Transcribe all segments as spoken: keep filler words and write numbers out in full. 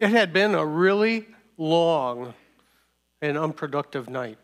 It had been a really long and unproductive night.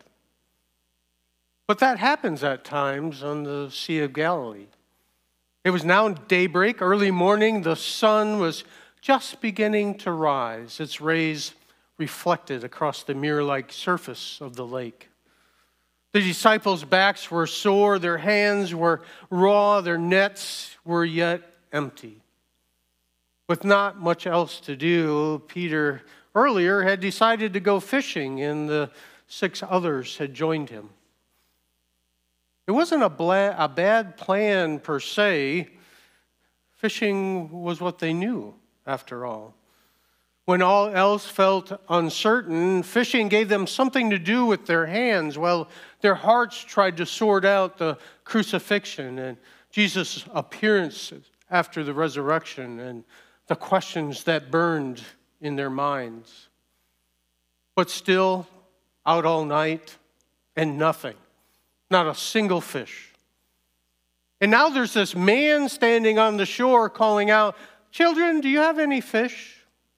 But that happens at times on the Sea of Galilee. It was now daybreak, early morning. The sun was just beginning to rise, its rays reflected across the mirror-like surface of the lake. The disciples' backs were sore, their hands were raw, their nets were yet empty. With not much else to do, Peter earlier had decided to go fishing, and the six others had joined him. It wasn't a, bla- a bad plan per se. Fishing was what they knew, after all. When all else felt uncertain, fishing gave them something to do with their hands while their hearts tried to sort out the crucifixion and Jesus' appearance after the resurrection and the questions that burned in their minds. But still, out all night and nothing. Not a single fish. And now there's this man standing on the shore calling out, "Children, do you have any fish?"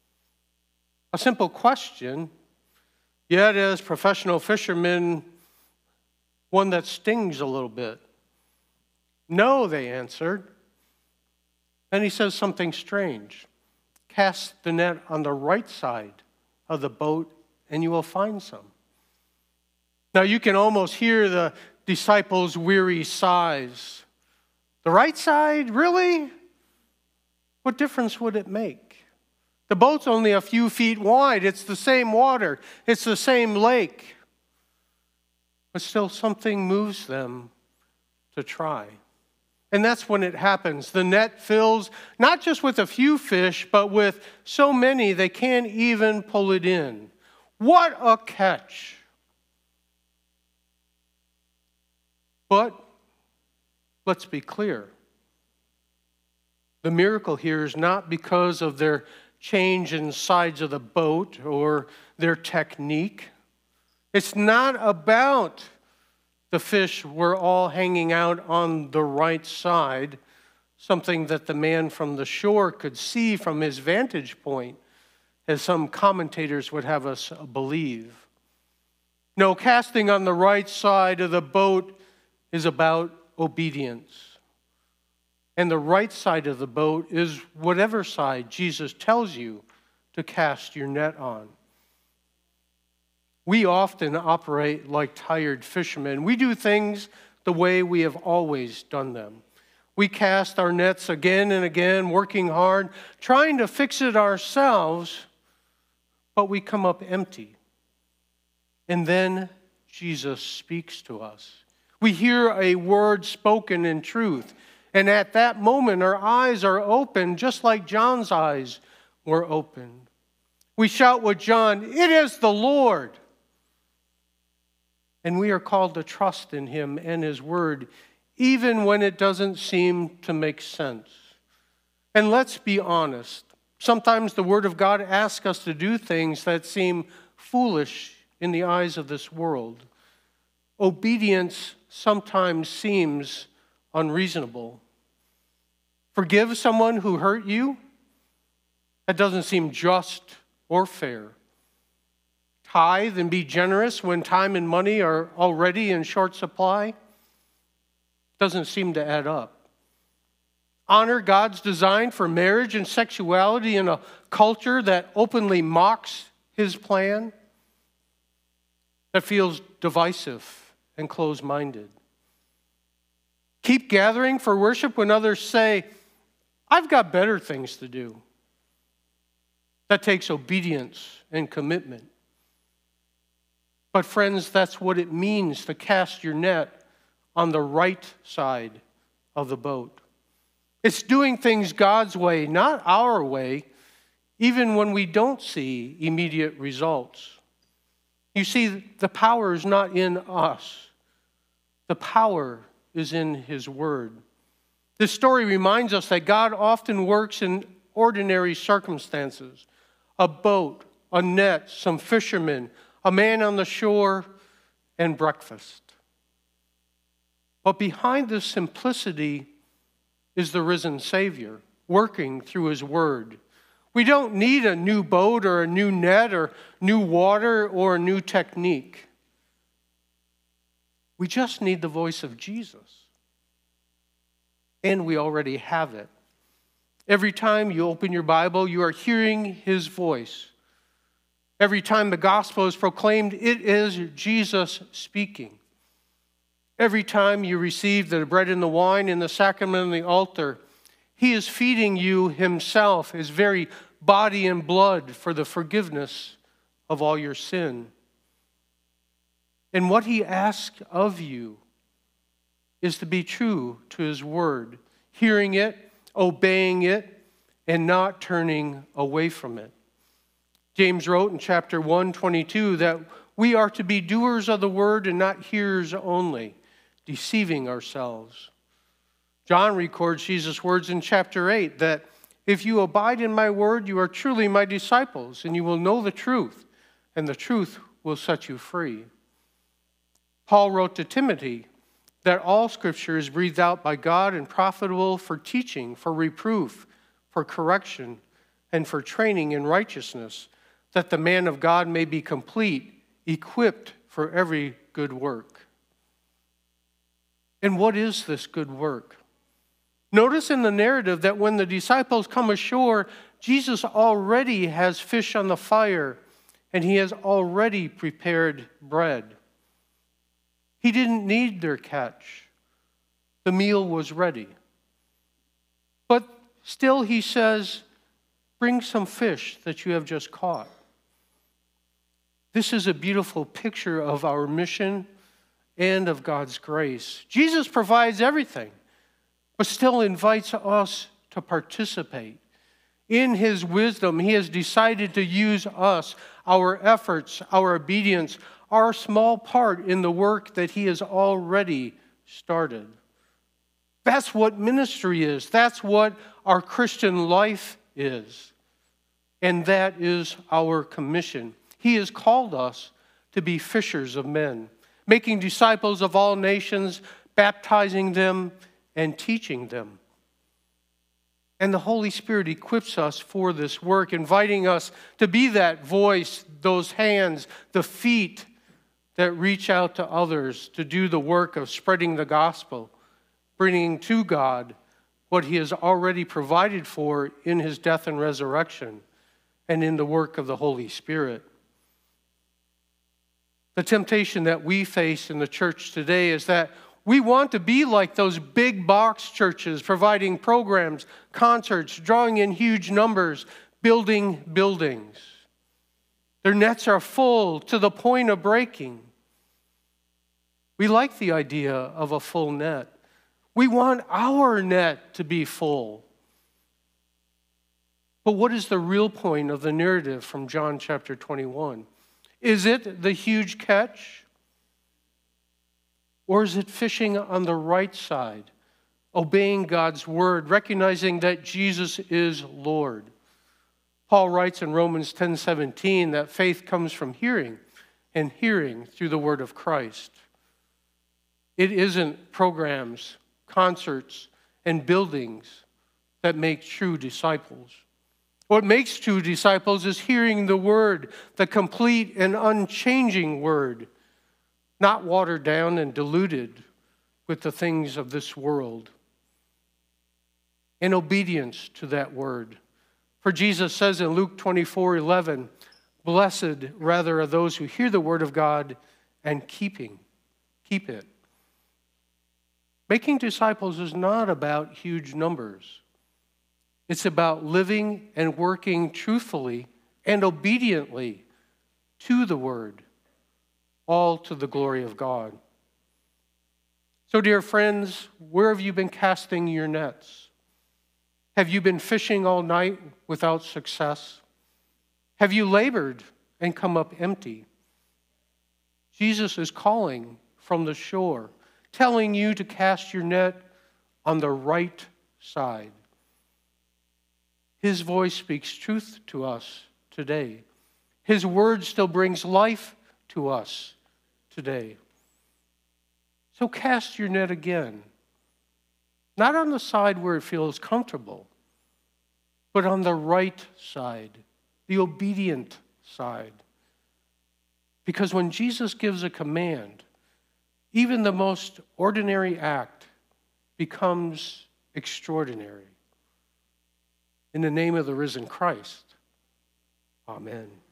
A simple question, yet as professional fishermen, one that stings a little bit. "No," they answered. Then he says something strange. "Cast the net on the right side of the boat and you will find some." Now you can almost hear the disciples' weary sighs. The right side, really? What difference would it make? The boat's only a few feet wide. It's the same water. It's the same lake. But still something moves them to try. And that's when it happens. The net fills not just with a few fish, but with so many they can't even pull it in. What a catch! But let's be clear. The miracle here is not because of their change in sides of the boat or their technique. It's not about the fish were all hanging out on the right side, something that the man from the shore could see from his vantage point, as some commentators would have us believe. No, casting on the right side of the boat is about obedience. And the right side of the boat is whatever side Jesus tells you to cast your net on. We often operate like tired fishermen. We do things the way we have always done them. We cast our nets again and again, working hard, trying to fix it ourselves, but we come up empty. And then Jesus speaks to us. We hear a word spoken in truth. And at that moment, our eyes are open, just like John's eyes were opened. We shout with John, "It is the Lord." And we are called to trust in him and his word, even when it doesn't seem to make sense. And let's be honest. Sometimes the word of God asks us to do things that seem foolish in the eyes of this world. Obedience sometimes seems unreasonable. Forgive someone who hurt you? That doesn't seem just or fair. Tithe and be generous when time and money are already in short supply? Doesn't seem to add up. Honor God's design for marriage and sexuality in a culture that openly mocks his plan? That feels divisive and closed-minded. Keep gathering for worship when others say, "I've got better things to do." That takes obedience and commitment. But friends, that's what it means to cast your net on the right side of the boat. It's doing things God's way, not our way, even when we don't see immediate results. You see, the power is not in us. The power is in his word. This story reminds us that God often works in ordinary circumstances. A boat, a net, some fishermen, a man on the shore, and breakfast. But behind this simplicity is the risen Savior, working through his word. We don't need a new boat or a new net or new water or a new technique. We just need the voice of Jesus. And we already have it. Every time you open your Bible, you are hearing his voice. Every time the gospel is proclaimed, it is Jesus speaking. Every time you receive the bread and the wine in the sacrament on the altar, he is feeding you himself, his very body and blood for the forgiveness of all your sin. And what he asks of you is to be true to his word, hearing it, obeying it, and not turning away from it. James wrote in chapter one, twenty-two that we are to be doers of the word and not hearers only, deceiving ourselves. John records Jesus' words in chapter eight that if you abide in my word, you are truly my disciples, and you will know the truth, and the truth will set you free. Paul wrote to Timothy that all scripture is breathed out by God and profitable for teaching, for reproof, for correction, and for training in righteousness, that the man of God may be complete, equipped for every good work. And what is this good work? Notice in the narrative that when the disciples come ashore, Jesus already has fish on the fire, and he has already prepared bread. He didn't need their catch. The meal was ready. But still he says, bring some fish that you have just caught. This is a beautiful picture of our mission and of God's grace. Jesus provides everything, but still invites us to participate. In his wisdom, he has decided to use us, our efforts, our obedience, our small part in the work that he has already started. That's what ministry is. That's what our Christian life is. And that is our commission. He has called us to be fishers of men, making disciples of all nations, baptizing them, and teaching them. And the Holy Spirit equips us for this work, inviting us to be that voice, those hands, the feet that reach out to others to do the work of spreading the gospel, bringing to God what he has already provided for in his death and resurrection and in the work of the Holy Spirit. The temptation that we face in the church today is that we want to be like those big box churches, providing programs, concerts, drawing in huge numbers, building buildings. Their nets are full to the point of breaking. We like the idea of a full net. We want our net to be full. But what is the real point of the narrative from John chapter twenty-one? Is it the huge catch? Or is it fishing on the right side, obeying God's word, recognizing that Jesus is Lord? Paul writes in Romans ten seventeen that faith comes from hearing, and hearing through the word of Christ. It isn't programs, concerts, and buildings that make true disciples. What makes true disciples is hearing the word, the complete and unchanging word, not watered down and diluted with the things of this world. In obedience to that word. For Jesus says in Luke twenty-four eleven, blessed rather are those who hear the word of God and keeping, keep it. Making disciples is not about huge numbers. It's about living and working truthfully and obediently to the word, all to the glory of God. So, dear friends, where have you been casting your nets? Have you been fishing all night without success? Have you labored and come up empty? Jesus is calling from the shore, telling you to cast your net on the right side. His voice speaks truth to us today. His word still brings life to us today. So cast your net again. Not on the side where it feels comfortable, but on the right side, the obedient side. Because when Jesus gives a command, even the most ordinary act becomes extraordinary. In the name of the risen Christ, amen.